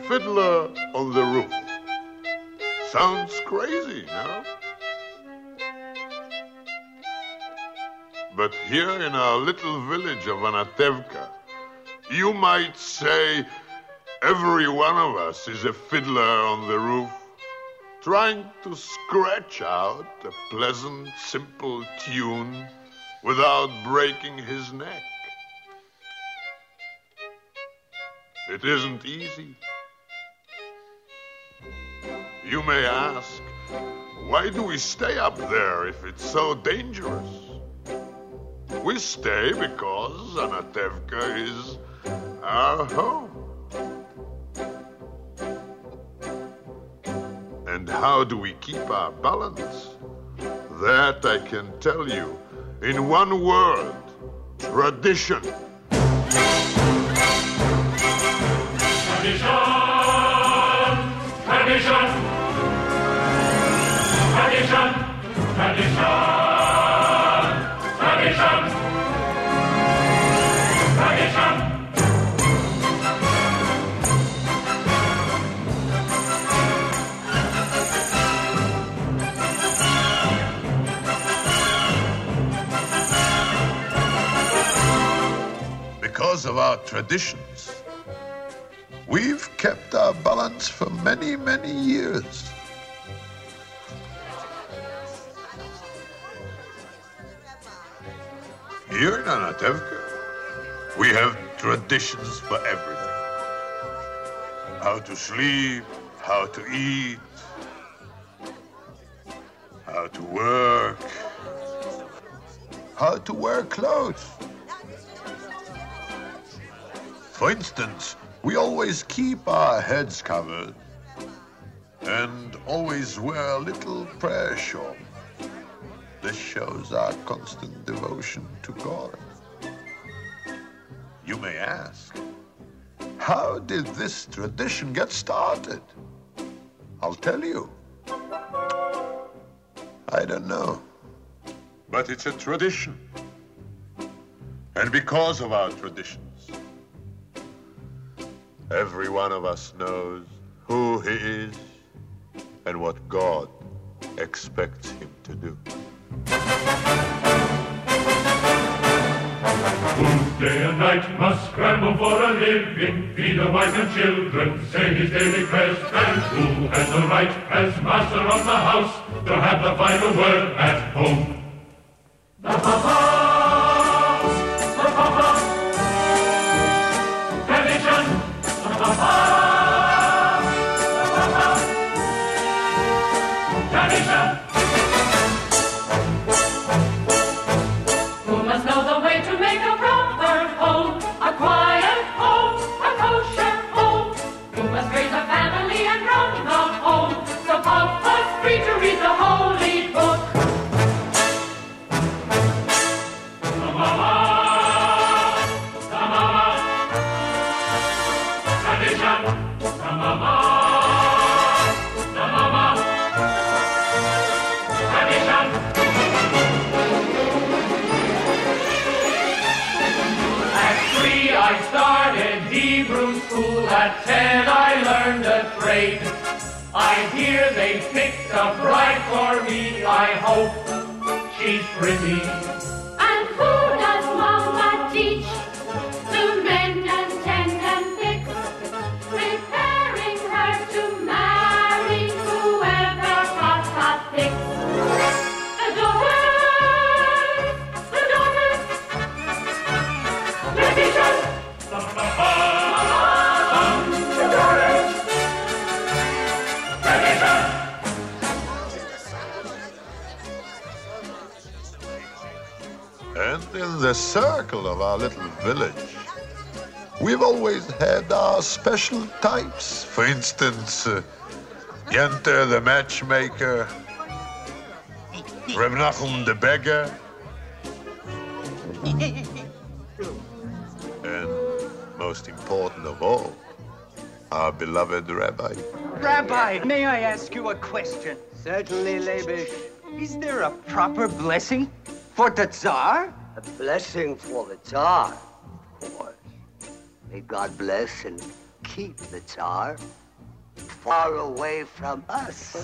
Fiddler on the Roof. Sounds crazy, no? But here in our little village of Anatevka, you might say every one of us is a fiddler on the roof, trying to scratch out a pleasant, simple tune without breaking his neck. It isn't easy. You may ask, why do we stay up there if it's so dangerous? We stay because Anatevka is our home. And how do we keep our balance? That I can tell you in one word: tradition. Tradition, tradition, tradition, tradition, tradition, tradition. Because of our traditions, we've kept our balance for many, many years. Here in Anatevka, we have traditions for everything. How to sleep, how to eat, how to work, how to wear clothes. For instance, we always keep our heads covered and always wear a little prayer shawl. This shows our constant devotion to God. You may ask, how did this tradition get started? I'll tell you. I don't know. But it's a tradition. And because of our traditions, every one of us knows who he is and what God expects him to do. Who day and night must scramble for a living, feed a wife and children, say his daily prayers, and who has the right, as master of the house, to have the final word at home? The Papa! The Papa! Tradition! The Papa! The Papa! Tradition! Who must know the way to make a proper home, a quiet home, a kosher home? Who must raise a family and run the home, so Papa's free to read the holy book? The Mama! The Mama! Tradition! The Mama! The Mama! Tradition! At 3 I started Hebrew school, at 10 I learned a trade. I hear they picked a bride for me, I hope she's pretty. And who does Mama teach? To mend and tend and fix, preparing her to marry whoever Papa picks. The daughters, tradition. The daughters, tradition. And in the circle of our little village, we've always had our special types. For instance, Yenter the matchmaker, Reb Nachum the beggar, and most important of all, our beloved rabbi. Rabbi, may I ask you a question? Certainly, Leibish. Is there a proper blessing for the Tsar? A blessing for the Tsar, of course. May God bless and keep the Tsar far away from us.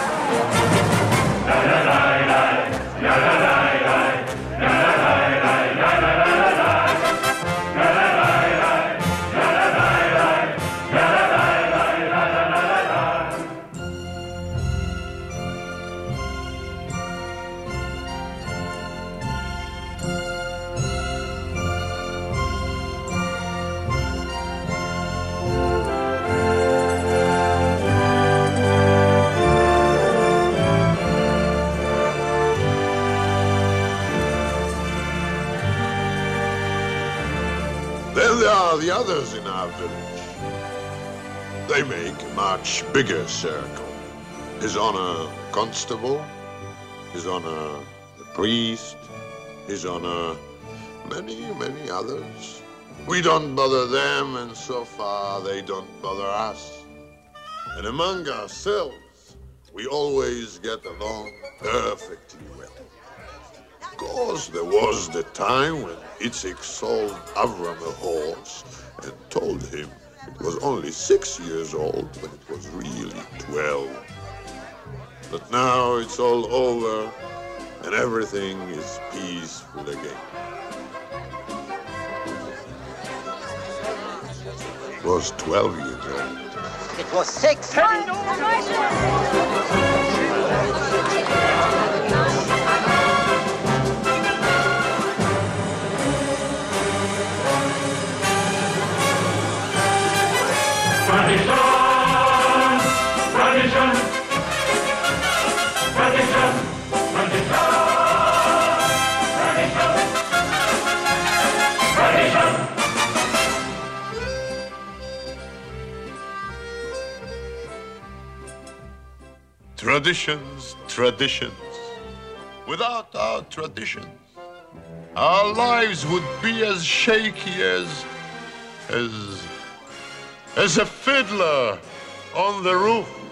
Then there are the others in our village. They make a much bigger circle. His Honor Constable, His Honor the Priest, His Honor many, many others. We don't bother them, and so far they don't bother us. And among ourselves, we always get along perfectly well. Of course, there was the time when Itzik sold Avram a horse and told him it was only 6 years old when it was really 12. But now it's all over and everything is peaceful again. It was 12 years old. It was 6. Traditions, traditions. Without our traditions, our lives would be as shaky as a fiddler on the roof.